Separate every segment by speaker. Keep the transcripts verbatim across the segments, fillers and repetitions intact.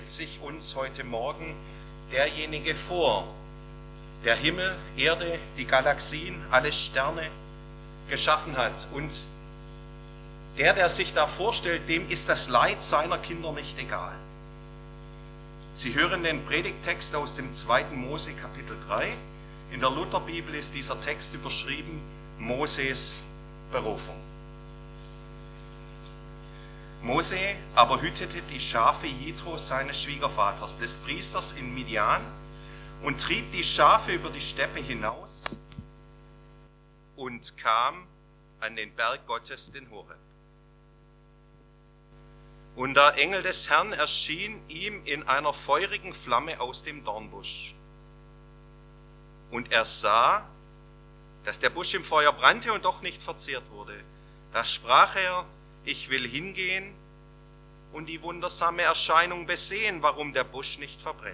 Speaker 1: sich uns heute Morgen derjenige vor, der Himmel, Erde, die Galaxien, alle Sterne geschaffen hat. Und der, der sich da vorstellt, dem ist das Leid seiner Kinder nicht egal. Sie hören den Predigttext aus dem zweiten Mose Kapitel drei. In der Lutherbibel ist dieser Text überschrieben Moses Berufung. Mose aber hütete die Schafe Jethros, seines Schwiegervaters, des Priesters in Midian, und trieb die Schafe über die Steppe hinaus und kam an den Berg Gottes, den Horeb. Und der Engel des Herrn erschien ihm in einer feurigen Flamme aus dem Dornbusch. Und er sah, dass der Busch im Feuer brannte und doch nicht verzehrt wurde. Da sprach er: Ich will hingehen und die wundersame Erscheinung besehen, warum der Busch nicht verbrennt.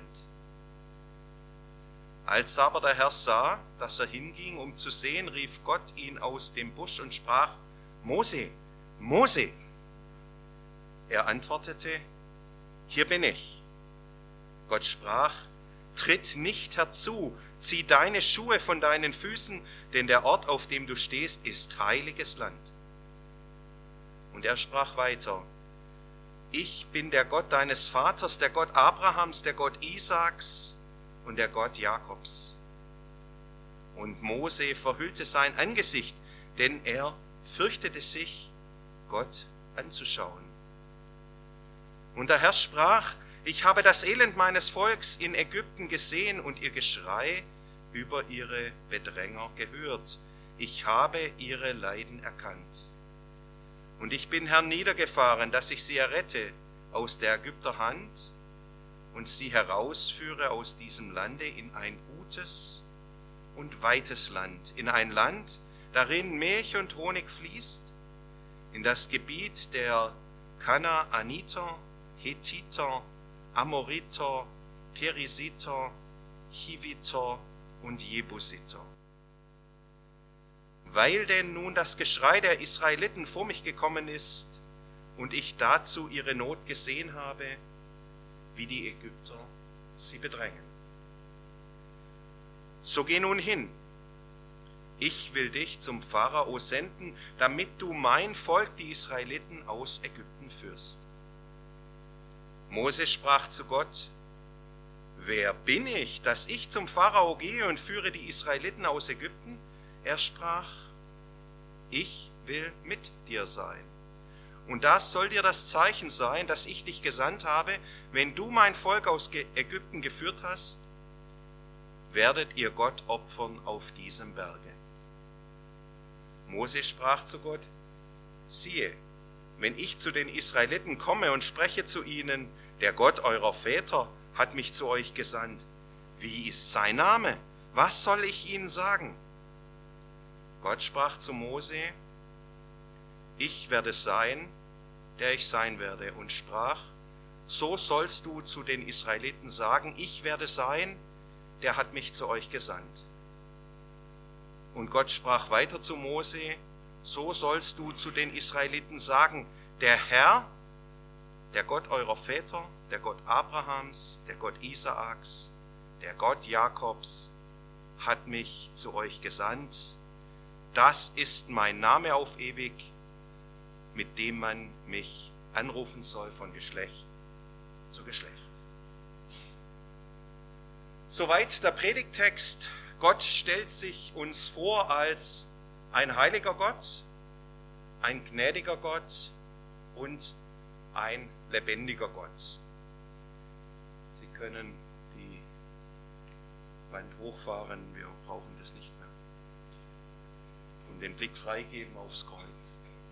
Speaker 1: Als aber der Herr sah, dass er hinging, um zu sehen, rief Gott ihn aus dem Busch und sprach: Mose, Mose! Er antwortete: Hier bin ich. Gott sprach: Tritt nicht herzu, zieh deine Schuhe von deinen Füßen, denn der Ort, auf dem du stehst, ist heiliges Land. Und er sprach weiter: Ich bin der Gott deines Vaters, der Gott Abrahams, der Gott Isaaks und der Gott Jakobs. Und Mose verhüllte sein Angesicht, denn er fürchtete sich, Gott anzuschauen. Und der Herr sprach: Ich habe das Elend meines Volks in Ägypten gesehen und ihr Geschrei über ihre Bedränger gehört. Ich habe ihre Leiden erkannt. Und ich bin herniedergefahren, dass ich sie errette aus der Ägypter Hand und sie herausführe aus diesem Lande in ein gutes und weites Land, in ein Land, darin Milch und Honig fließt, in das Gebiet der Kanaaniter, Hethiter, Amoriter, Perisiter, Hiviter und Jebusiter. Weil denn nun das Geschrei der Israeliten vor mich gekommen ist und ich dazu ihre Not gesehen habe, wie die Ägypter sie bedrängen. So geh nun hin, ich will dich zum Pharao senden, damit du mein Volk, die Israeliten, aus Ägypten führst. Mose sprach zu Gott: Wer bin ich, dass ich zum Pharao gehe und führe die Israeliten aus Ägypten? Er sprach: Ich will mit dir sein. Und das soll dir das Zeichen sein, dass ich dich gesandt habe. Wenn du mein Volk aus Ägypten geführt hast, werdet ihr Gott opfern auf diesem Berge. Mose sprach zu Gott: Siehe, wenn ich zu den Israeliten komme und spreche zu ihnen: Der Gott eurer Väter hat mich zu euch gesandt. Wie ist sein Name? Was soll ich ihnen sagen? Gott sprach zu Mose: Ich werde sein, der ich sein werde, und sprach: So sollst du zu den Israeliten sagen: Ich werde sein, der hat mich zu euch gesandt. Und Gott sprach weiter zu Mose: So sollst du zu den Israeliten sagen: Der Herr, der Gott eurer Väter, der Gott Abrahams, der Gott Isaaks, der Gott Jakobs, hat mich zu euch gesandt. Das ist mein Name auf ewig, mit dem man mich anrufen soll von Geschlecht zu Geschlecht. Soweit der Predigttext. Gott stellt sich uns vor als ein heiliger Gott, ein gnädiger Gott und ein lebendiger Gott. Sie können die Wand hochfahren, wir brauchen das nicht mehr. Und den Blick freigeben aufs Kreuz.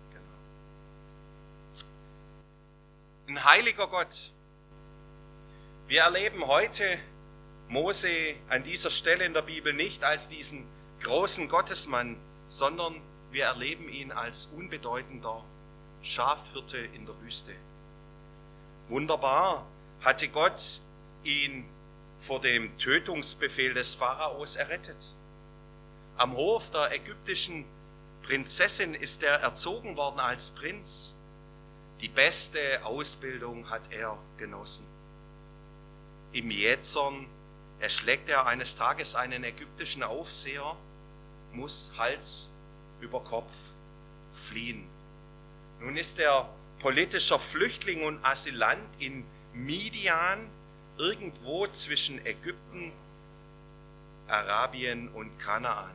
Speaker 1: Genau. Ein heiliger Gott. Wir erleben heute Mose an dieser Stelle in der Bibel nicht als diesen großen Gottesmann, sondern wir erleben ihn als unbedeutender Schafhirte in der Wüste. Wunderbar hatte Gott ihn vor dem Tötungsbefehl des Pharaos errettet. Am Hof der ägyptischen Prinzessin ist er erzogen worden als Prinz. Die beste Ausbildung hat er genossen. im Jähzorn erschlägt er eines Tages einen ägyptischen Aufseher, muss Hals über Kopf fliehen. Nun ist er politischer Flüchtling und Asylant in Midian, irgendwo zwischen Ägypten, Arabien und Kanaan.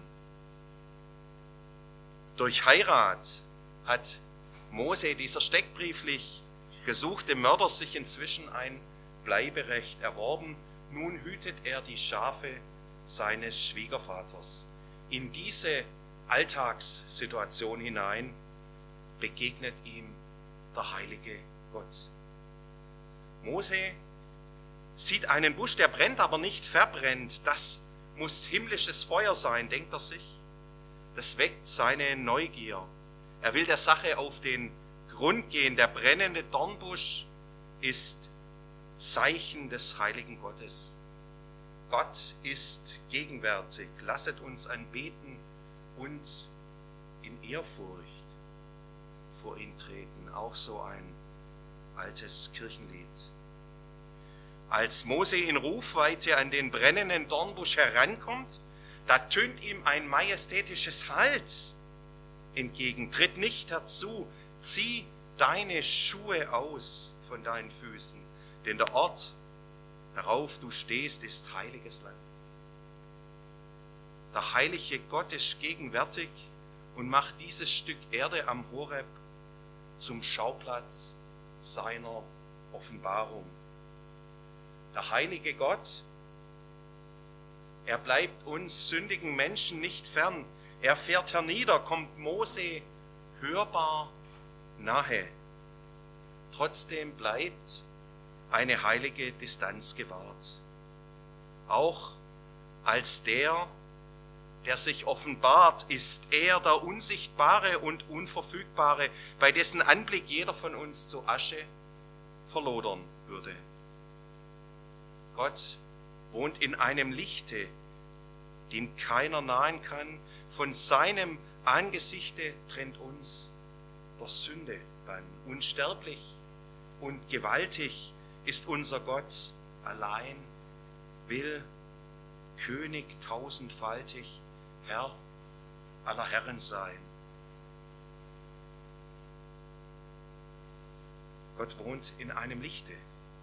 Speaker 1: Durch Heirat hat Mose, dieser steckbrieflich gesuchte Mörder, sich inzwischen ein Bleiberecht erworben. Nun hütet er die Schafe seines Schwiegervaters. In diese Alltagssituation hinein begegnet ihm der heilige Gott. Mose sieht einen Busch, der brennt, aber nicht verbrennt. Das muss himmlisches Feuer sein, denkt er sich. Das weckt seine Neugier. Er will der Sache auf den Grund gehen. Der brennende Dornbusch ist Zeichen des heiligen Gottes. Gott ist gegenwärtig. Lasset uns anbeten und in Ehrfurcht vor ihn treten. Auch so ein altes Kirchenlied. Als Mose in Rufweite an den brennenden Dornbusch herankommt, da tönt ihm ein majestätisches Halt entgegen. Tritt nicht herzu, zieh deine Schuhe aus von deinen Füßen, denn der Ort, darauf du stehst, ist heiliges Land. Der heilige Gott ist gegenwärtig und macht dieses Stück Erde am Horeb zum Schauplatz seiner Offenbarung. Der heilige Gott, er bleibt uns sündigen Menschen nicht fern. Er fährt hernieder, kommt Mose hörbar nahe. Trotzdem bleibt eine heilige Distanz gewahrt. Auch als der, der sich offenbart, ist er der Unsichtbare und Unverfügbare, bei dessen Anblick jeder von uns zu Asche verlodern würde. Gott wohnt in einem Lichte, dem keiner nahen kann. Von seinem Angesichte trennt uns der Sünde Bann. Unsterblich und gewaltig ist unser Gott allein, will König tausendfaltig, Herr aller Herren sein. Gott wohnt in einem Lichte.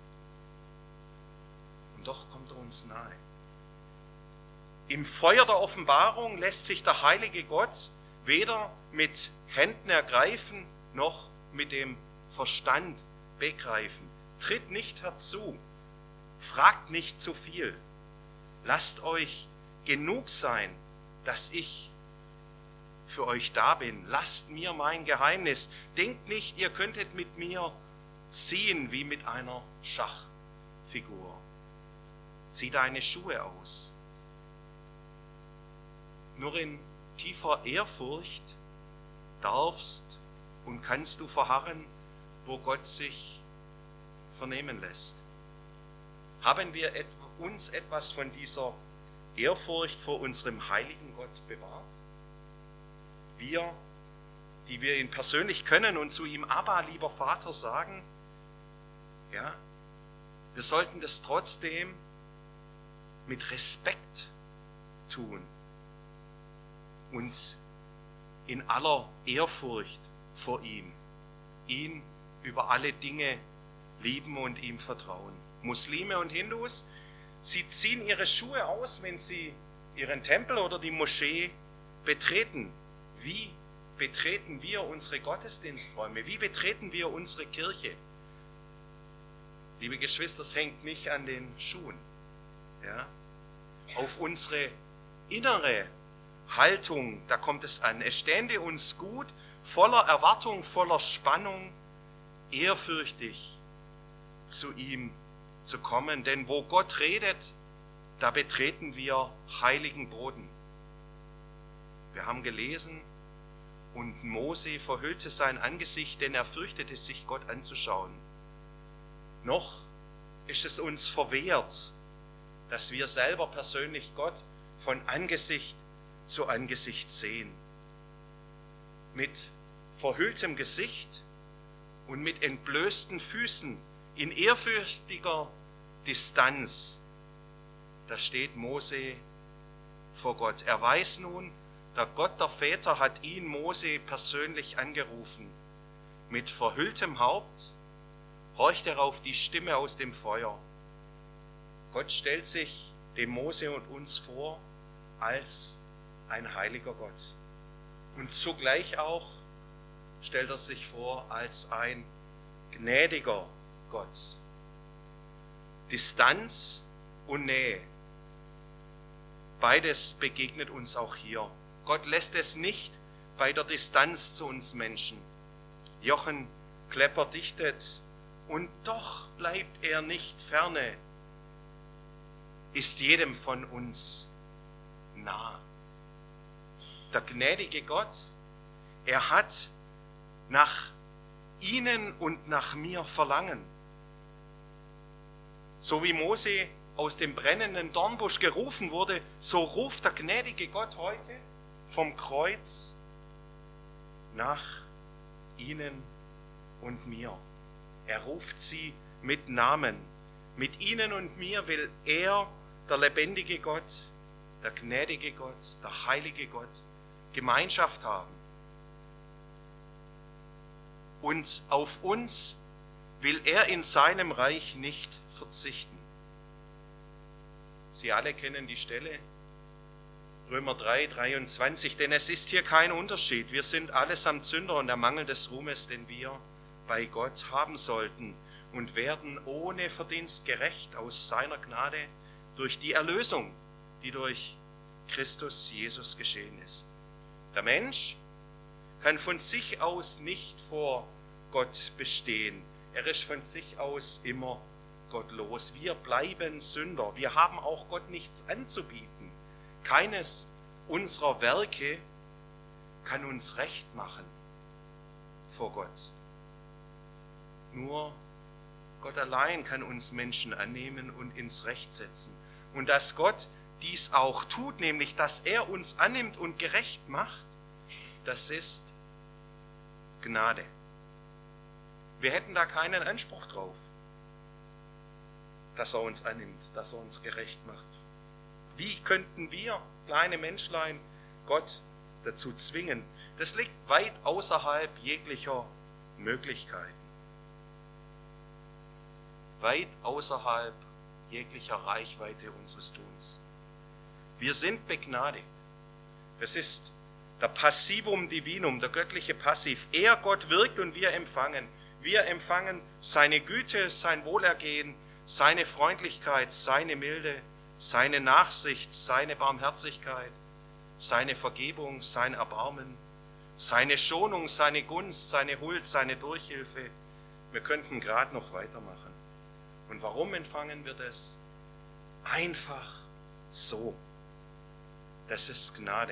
Speaker 1: Und doch kommt er uns nahe. Im Feuer der Offenbarung lässt sich der heilige Gott weder mit Händen ergreifen, noch mit dem Verstand begreifen. Tritt nicht herzu, fragt nicht zu viel. Lasst euch genug sein, dass ich für euch da bin. Lasst mir mein Geheimnis. Denkt nicht, ihr könntet mit mir ziehen wie mit einer Schachfigur. Zieh deine Schuhe aus. Nur in tiefer Ehrfurcht darfst und kannst du verharren, wo Gott sich vernehmen lässt. Haben wir uns etwas von dieser Ehrfurcht vor unserem heiligen Gott bewahrt? Wir, die wir ihn persönlich können und zu ihm Abba, lieber Vater, sagen, ja, wir sollten das trotzdem mit Respekt tun und in aller Ehrfurcht vor ihm, ihn über alle Dinge lieben und ihm vertrauen. Muslime und Hindus, sie ziehen ihre Schuhe aus, wenn sie ihren Tempel oder die Moschee betreten. Wie betreten wir unsere Gottesdiensträume? Wie betreten wir unsere Kirche? Liebe Geschwister, es hängt nicht an den Schuhen. Ja? Auf unsere innere Haltung, da kommt es an. Es stände uns gut, voller Erwartung, voller Spannung, ehrfürchtig zu ihm zu kommen. Denn wo Gott redet, da betreten wir heiligen Boden. Wir haben gelesen, und Mose verhüllte sein Angesicht, denn er fürchtete sich, Gott anzuschauen. Noch ist es uns verwehrt, dass wir selber persönlich Gott von Angesicht zu Angesicht sehen. Mit verhülltem Gesicht und mit entblößten Füßen in ehrfürchtiger Distanz, da steht Mose vor Gott. Er weiß nun, der Gott der Väter hat ihn, Mose, persönlich angerufen. Mit verhülltem Haupt horcht er auf die Stimme aus dem Feuer. Gott stellt sich dem Mose und uns vor als ein heiliger Gott. Und zugleich auch stellt er sich vor als ein gnädiger Gott. Distanz und Nähe, beides begegnet uns auch hier. Gott lässt es nicht bei der Distanz zu uns Menschen. Jochen Klepper dichtet, und doch bleibt er nicht ferne, ist jedem von uns nah. Der gnädige Gott, er hat nach ihnen und nach mir Verlangen. So wie Mose aus dem brennenden Dornbusch gerufen wurde, so ruft der gnädige Gott heute vom Kreuz nach ihnen und mir. Er ruft sie mit Namen. Mit ihnen und mir will er, der lebendige Gott, der gnädige Gott, der heilige Gott, Gemeinschaft haben. Und auf uns will er in seinem Reich nicht verzichten. Sie alle kennen die Stelle, Römer drei, dreiundzwanzig, denn es ist hier kein Unterschied. Wir sind allesamt Sünder und der Mangel des Ruhmes, den wir bei Gott haben sollten, und werden ohne Verdienst gerecht aus seiner Gnade durch die Erlösung, die durch Christus Jesus geschehen ist. Der Mensch kann von sich aus nicht vor Gott bestehen. Er ist von sich aus immer gottlos. Wir bleiben Sünder. Wir haben auch Gott nichts anzubieten. Keines unserer Werke kann uns recht machen vor Gott. Nur Gott allein kann uns Menschen annehmen und ins Recht setzen. Und dass Gott dies auch tut, nämlich dass er uns annimmt und gerecht macht, das ist Gnade. Wir hätten da keinen Anspruch drauf, dass er uns annimmt, dass er uns gerecht macht. Wie könnten wir, kleine Menschlein, Gott dazu zwingen? Das liegt weit außerhalb jeglicher Möglichkeiten. Weit außerhalb jeglicher Reichweite unseres Tuns. Wir sind begnadigt. Das ist der Passivum Divinum, der göttliche Passiv. Er, Gott, wirkt und wir empfangen. Wir empfangen seine Güte, sein Wohlergehen, seine Freundlichkeit, seine Milde, seine Nachsicht, seine Barmherzigkeit, seine Vergebung, sein Erbarmen, seine Schonung, seine Gunst, seine Huld, seine Durchhilfe. Wir könnten gerade noch weitermachen. Und warum empfangen wir das? Einfach so. Das ist Gnade.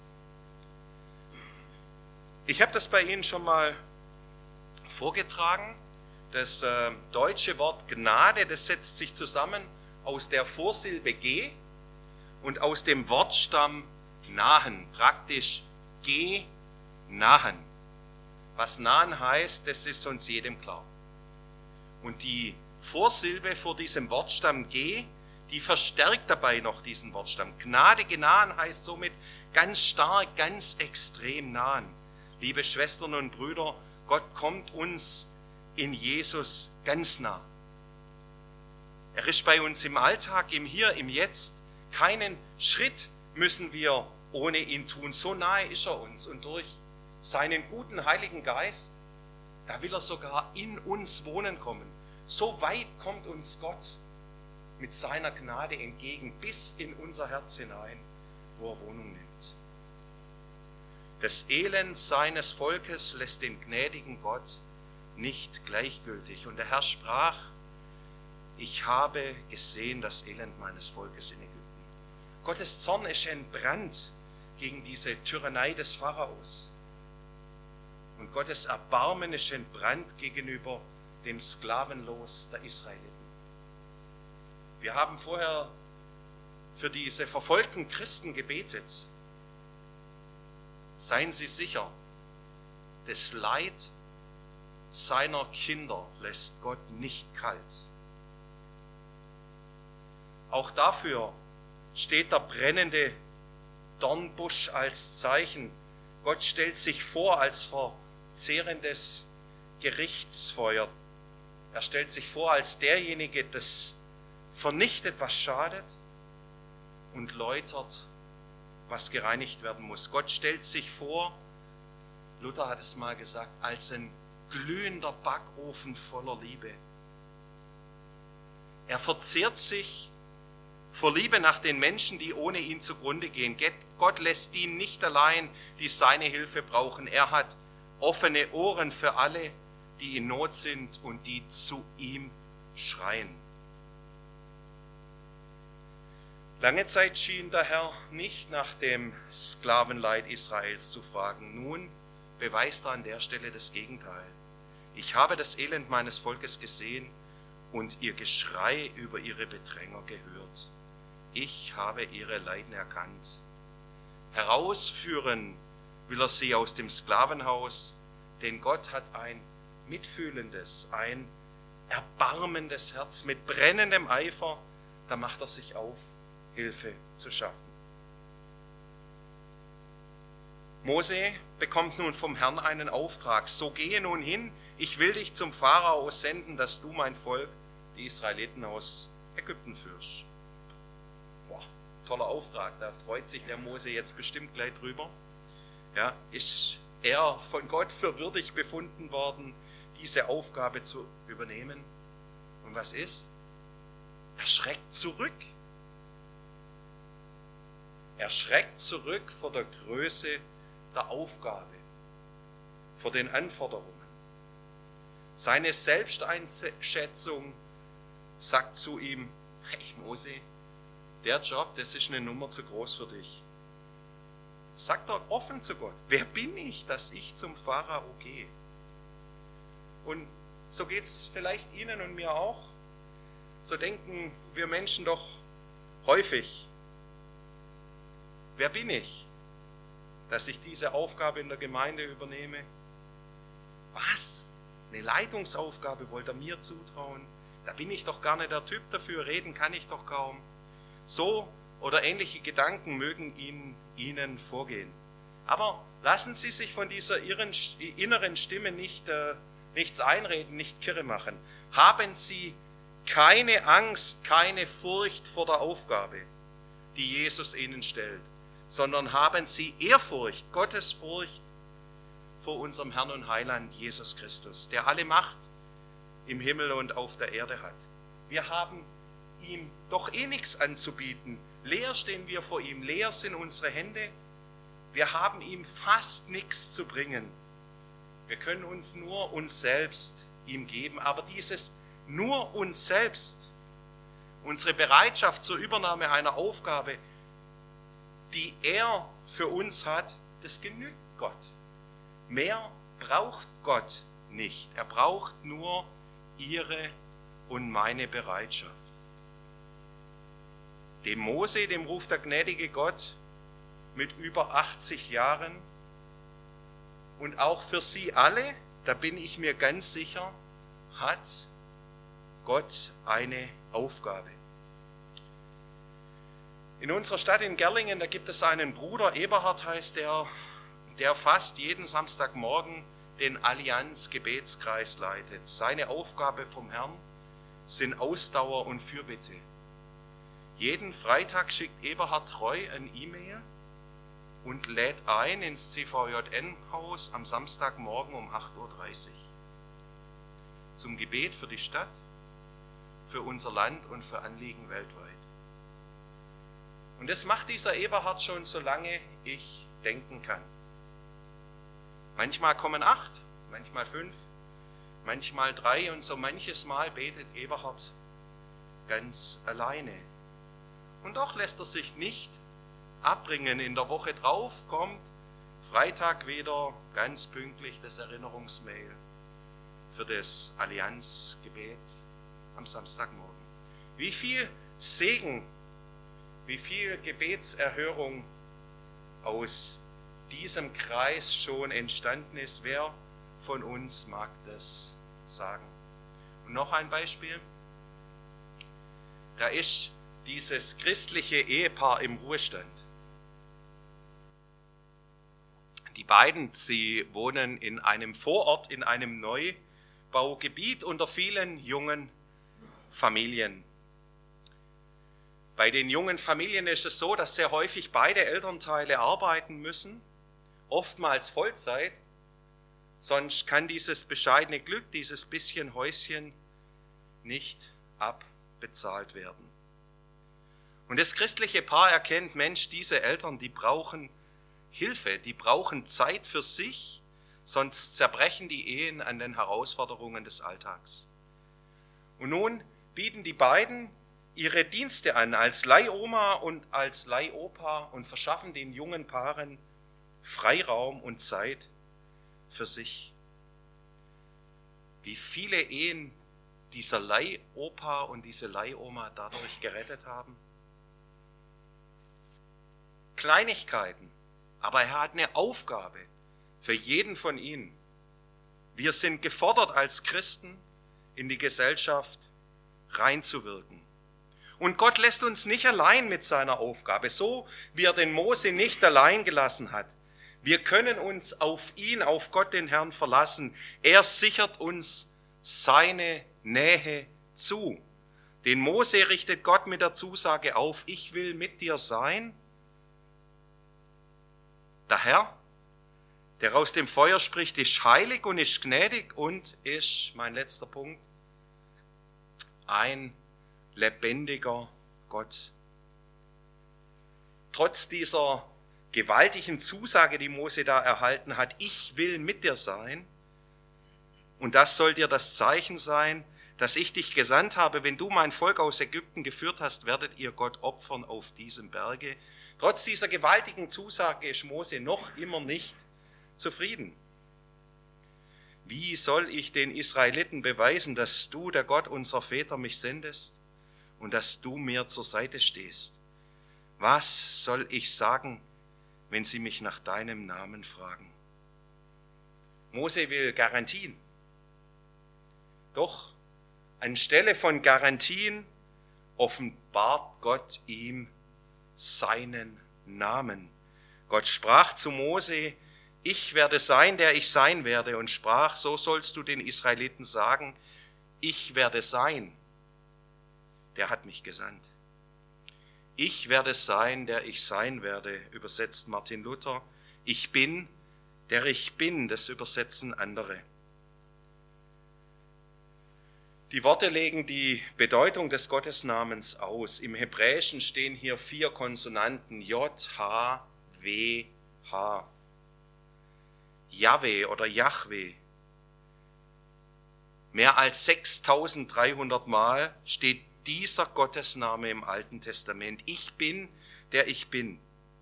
Speaker 1: Ich habe das bei Ihnen schon mal vorgetragen. Das äh, deutsche Wort Gnade, das setzt sich zusammen aus der Vorsilbe G und aus dem Wortstamm nahen, praktisch G nahen. Was nahen heißt, das ist uns jedem klar. Und die Vorsilbe vor diesem Wortstamm G, die verstärkt dabei noch diesen Wortstamm. Gnade genahen heißt somit ganz stark, ganz extrem nahen. Liebe Schwestern und Brüder, Gott kommt uns in Jesus ganz nah. Er ist bei uns im Alltag, im Hier, im Jetzt. Keinen Schritt müssen wir ohne ihn tun. So nahe ist er uns. Und durch seinen guten Heiligen Geist, da will er sogar in uns wohnen kommen. So weit kommt uns Gott mit seiner Gnade entgegen, bis in unser Herz hinein, wo er Wohnung nimmt. Das Elend seines Volkes lässt den gnädigen Gott nicht gleichgültig. Und der Herr sprach, ich habe gesehen das Elend meines Volkes in Ägypten. Gottes Zorn ist entbrannt gegen diese Tyrannei des Pharaos. Und Gottes Erbarmen ist entbrannt gegenüber dem Sklavenlos der Israeliten. Wir haben vorher für diese verfolgten Christen gebetet. Seien Sie sicher, das Leid seiner Kinder lässt Gott nicht kalt. Auch dafür steht der brennende Dornbusch als Zeichen. Gott stellt sich vor als verzehrendes Gerichtsfeuer. Er stellt sich vor als derjenige, das vernichtet, was schadet und läutert, was gereinigt werden muss. Gott stellt sich vor, Luther hat es mal gesagt, als ein glühender Backofen voller Liebe. Er verzehrt sich vor Liebe nach den Menschen, die ohne ihn zugrunde gehen. Gott lässt die nicht allein, die seine Hilfe brauchen. Er hat offene Ohren für alle, die in Not sind und die zu ihm schreien. Lange Zeit schien der Herr nicht nach dem Sklavenleid Israels zu fragen. Nun beweist er an der Stelle das Gegenteil. Ich habe das Elend meines Volkes gesehen und ihr Geschrei über ihre Bedränger gehört. Ich habe ihre Leiden erkannt. Herausführen will er sie aus dem Sklavenhaus, denn Gott hat ein mitfühlendes, ein erbarmendes Herz mit brennendem Eifer. Da macht er sich auf, Hilfe zu schaffen. Mose bekommt nun vom Herrn einen Auftrag. So gehe nun hin, ich will dich zum Pharao senden, dass du mein Volk, die Israeliten, aus Ägypten führst. Boah, toller Auftrag, da freut sich der Mose jetzt bestimmt gleich drüber. Ja, ist er von Gott für würdig befunden worden, diese Aufgabe zu übernehmen? Und was ist? Er schreckt zurück. Er schreckt zurück vor der Größe der Aufgabe, vor den Anforderungen. Seine Selbsteinschätzung sagt zu ihm, hey Mose, der Job, das ist eine Nummer zu groß für dich. Sagt er offen zu Gott, wer bin ich, dass ich zum Pharao gehe? Und so geht es vielleicht Ihnen und mir auch. So denken wir Menschen doch häufig. Wer bin ich, dass ich diese Aufgabe in der Gemeinde übernehme? Was? Eine Leitungsaufgabe wollte er mir zutrauen? Da bin ich doch gar nicht der Typ dafür, reden kann ich doch kaum. So oder ähnliche Gedanken mögen Ihnen, Ihnen vorgehen. Aber lassen Sie sich von dieser inneren Stimme nicht, äh, nichts einreden, nicht kirre machen. Haben Sie keine Angst, keine Furcht vor der Aufgabe, die Jesus Ihnen stellt, sondern haben Sie Ehrfurcht, Gottesfurcht vor unserem Herrn und Heiland Jesus Christus, der alle Macht im Himmel und auf der Erde hat. Wir haben ihm doch eh nichts anzubieten. Leer stehen wir vor ihm, leer sind unsere Hände. Wir haben ihm fast nichts zu bringen. Wir können uns nur uns selbst ihm geben, aber dieses nur uns selbst, unsere Bereitschaft zur Übernahme einer Aufgabe, die er für uns hat, das genügt Gott. Mehr braucht Gott nicht. Er braucht nur ihre und meine Bereitschaft. Dem Mose, dem ruft der gnädige Gott mit über achtzig Jahren. Und auch für sie alle, da bin ich mir ganz sicher, hat Gott eine Aufgabe. In unserer Stadt in Gerlingen, da gibt es einen Bruder, Eberhard heißt der, der fast jeden Samstagmorgen den Allianz-Gebetskreis leitet. Seine Aufgabe vom Herrn sind Ausdauer und Fürbitte. Jeden Freitag schickt Eberhard treu ein E-Mail und lädt ein ins C V J N-Haus am Samstagmorgen um acht Uhr dreißig zum Gebet für die Stadt, für unser Land und für Anliegen weltweit. Und das macht dieser Eberhard schon, solange ich denken kann. Manchmal kommen acht, manchmal fünf, manchmal drei und so manches Mal betet Eberhard ganz alleine. Und doch lässt er sich nicht abbringen. In der Woche drauf kommt Freitag wieder ganz pünktlich das Erinnerungsmail für das Allianzgebet am Samstagmorgen. Wie viel Segen, wie viel Gebetserhörung aus diesem Kreis schon entstanden ist. Wer von uns mag das sagen? Und noch ein Beispiel. Da ist dieses christliche Ehepaar im Ruhestand. Die beiden, sie wohnen in einem Vorort, in einem Neubaugebiet unter vielen jungen Familien. Bei den jungen Familien ist es so, dass sehr häufig beide Elternteile arbeiten müssen, oftmals Vollzeit, sonst kann dieses bescheidene Glück, dieses bisschen Häuschen nicht abbezahlt werden. Und das christliche Paar erkennt, Mensch, diese Eltern, die brauchen Hilfe, die brauchen Zeit für sich, sonst zerbrechen die Ehen an den Herausforderungen des Alltags. Und nun bieten die beiden ihre Dienste an als Leihoma und als Leihopa und verschaffen den jungen Paaren Freiraum und Zeit für sich. Wie viele Ehen dieser Leihopa und diese Leihoma dadurch gerettet haben? Kleinigkeiten, aber er hat eine Aufgabe für jeden von ihnen. Wir sind gefordert als Christen in die Gesellschaft reinzuwirken. Und Gott lässt uns nicht allein mit seiner Aufgabe, so wie er den Mose nicht allein gelassen hat. Wir können uns auf ihn, auf Gott den Herrn verlassen. Er sichert uns seine Nähe zu. Den Mose richtet Gott mit der Zusage auf, ich will mit dir sein. Der Herr, der aus dem Feuer spricht, ist heilig und ist gnädig und ist, mein letzter Punkt, ein lebendiger Gott. Trotz dieser gewaltigen Zusage, die Mose da erhalten hat, ich will mit dir sein, und das soll dir das Zeichen sein, dass ich dich gesandt habe, wenn du mein Volk aus Ägypten geführt hast, werdet ihr Gott opfern auf diesem Berge. Trotz dieser gewaltigen Zusage ist Mose noch immer nicht zufrieden. Wie soll ich den Israeliten beweisen, dass du, der Gott unserer Väter, mich sendest und dass du mir zur Seite stehst? Was soll ich sagen, wenn sie mich nach deinem Namen fragen? Mose will Garantien. Doch anstelle von Garantien offenbart Gott ihm seinen Namen. Gott sprach zu Mose, ich werde sein, der ich sein werde, und sprach, so sollst du den Israeliten sagen, ich werde sein, der hat mich gesandt. Ich werde sein, der ich sein werde, übersetzt Martin Luther. Ich bin, der ich bin, das übersetzen andere. Die Worte legen die Bedeutung des Gottesnamens aus. Im Hebräischen stehen hier vier Konsonanten, J, H, W, H. Jahwe oder Jahwe. Mehr als sechstausenddreihundert Mal steht dieser Gottesname im Alten Testament. Ich bin, der ich bin.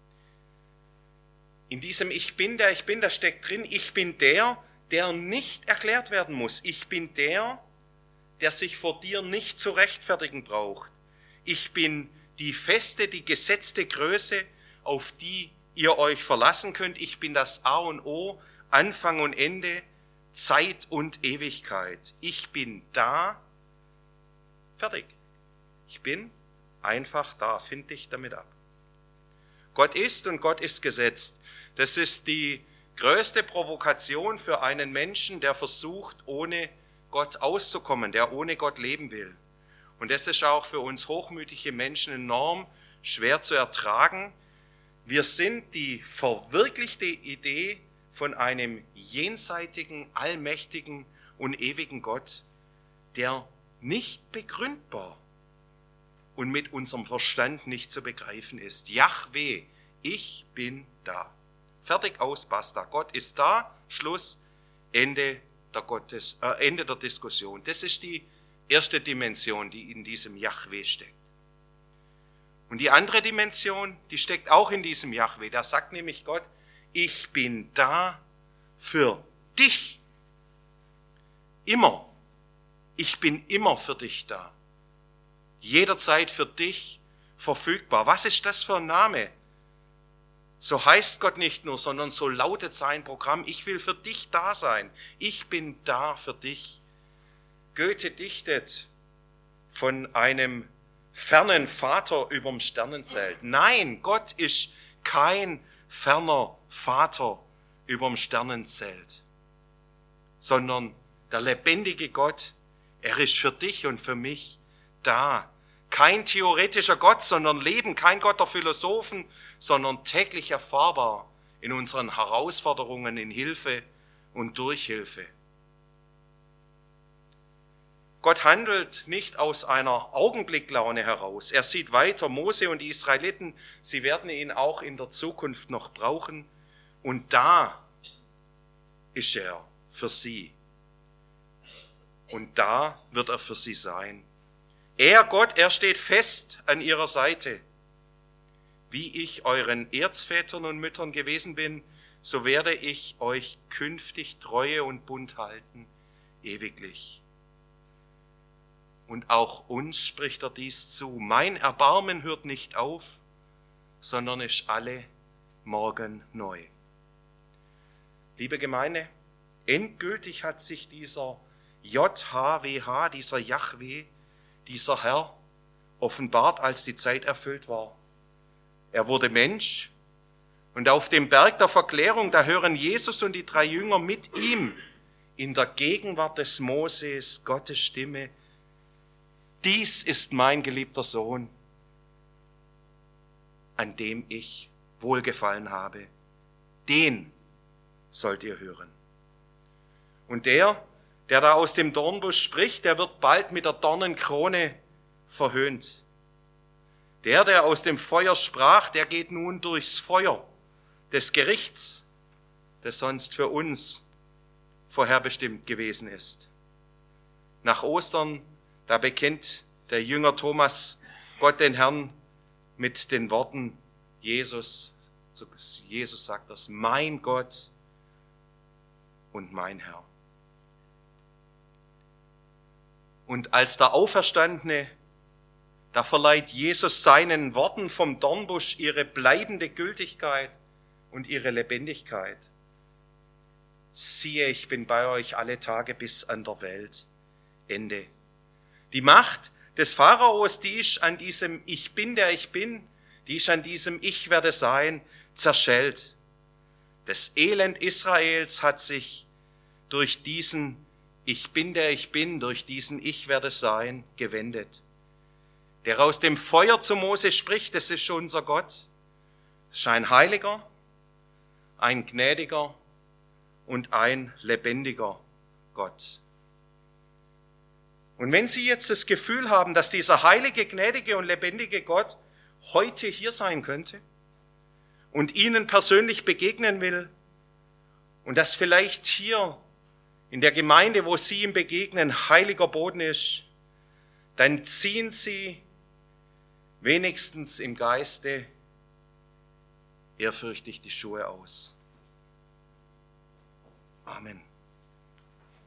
Speaker 1: In diesem Ich bin, der ich bin, da steckt drin, ich bin der, der nicht erklärt werden muss. Ich bin der, der sich vor dir nicht zu rechtfertigen braucht. Ich bin die feste, die gesetzte Größe, auf die ihr euch verlassen könnt. Ich bin das A und O, Anfang und Ende, Zeit und Ewigkeit. Ich bin da, fertig. Ich bin einfach da, find dich damit ab. Gott ist und Gott ist gesetzt. Das ist die größte Provokation für einen Menschen, der versucht, ohne Gott auszukommen, der ohne Gott leben will. Und das ist auch für uns hochmütige Menschen enorm schwer zu ertragen. Wir sind die verwirklichte Idee von einem jenseitigen, allmächtigen und ewigen Gott, der nicht begründbar und mit unserem Verstand nicht zu begreifen ist. Jahwe, ich bin da. Fertig, aus, basta. Gott ist da, Schluss, Ende der, Gottes, äh, Ende der Diskussion. Das ist die erste Dimension, die in diesem Jahwe steckt. Und die andere Dimension, die steckt auch in diesem Jahwe. Da sagt nämlich Gott, ich bin da für dich. Immer. Ich bin immer für dich da. Jederzeit für dich verfügbar. Was ist das für ein Name? So heißt Gott nicht nur, sondern so lautet sein Programm. Ich will für dich da sein. Ich bin da für dich. Goethe dichtet von einem fernen Vater überm Sternenzelt. Nein, Gott ist kein ferner Vater überm Sternenzelt, sondern der lebendige Gott, er ist für dich und für mich da. Kein theoretischer Gott, sondern Leben, kein Gott der Philosophen, sondern täglich erfahrbar in unseren Herausforderungen, in Hilfe und Durchhilfe. Gott handelt nicht aus einer Augenblicklaune heraus. Er sieht weiter. Mose und die Israeliten, sie werden ihn auch in der Zukunft noch brauchen. Und da ist er für sie. Und da wird er für sie sein. Er, Gott, er steht fest an ihrer Seite. Wie ich euren Erzvätern und Müttern gewesen bin, so werde ich euch künftig Treue und Bund halten, ewiglich. Und auch uns spricht er dies zu. Mein Erbarmen hört nicht auf, sondern ist alle Morgen neu. Liebe Gemeinde, endgültig hat sich dieser J H W H, dieser Jahwe, dieser Herr, offenbart, als die Zeit erfüllt war. Er wurde Mensch und auf dem Berg der Verklärung, da hören Jesus und die drei Jünger mit ihm in der Gegenwart des Moses Gottes Stimme: Dies ist mein geliebter Sohn, an dem ich wohlgefallen habe. Den sollt ihr hören. Und der, der da aus dem Dornbusch spricht, der wird bald mit der Dornenkrone verhöhnt. Der, der aus dem Feuer sprach, der geht nun durchs Feuer des Gerichts, das sonst für uns vorherbestimmt gewesen ist. Nach Ostern, da bekennt der Jünger Thomas Gott den Herrn mit den Worten Jesus. Jesus sagt das: Mein Gott und mein Herr. Und als der Auferstandene, da verleiht Jesus seinen Worten vom Dornbusch ihre bleibende Gültigkeit und ihre Lebendigkeit. Siehe, ich bin bei euch alle Tage bis an der Welt Ende. Die Macht des Pharaos, die ist an diesem Ich bin, der ich bin, die ist an diesem Ich werde sein zerschellt. Das Elend Israels hat sich durch diesen Ich bin, der ich bin, durch diesen Ich werde sein gewendet. Der aus dem Feuer zu Mose spricht, das ist unser Gott. Es ist ein Heiliger, ein Gnädiger und ein lebendiger Gott. Und wenn Sie jetzt das Gefühl haben, dass dieser heilige, gnädige und lebendige Gott heute hier sein könnte und Ihnen persönlich begegnen will und dass vielleicht hier in der Gemeinde, wo Sie ihm begegnen, heiliger Boden ist, dann ziehen Sie wenigstens im Geiste ehrfürchtig die Schuhe aus. Amen.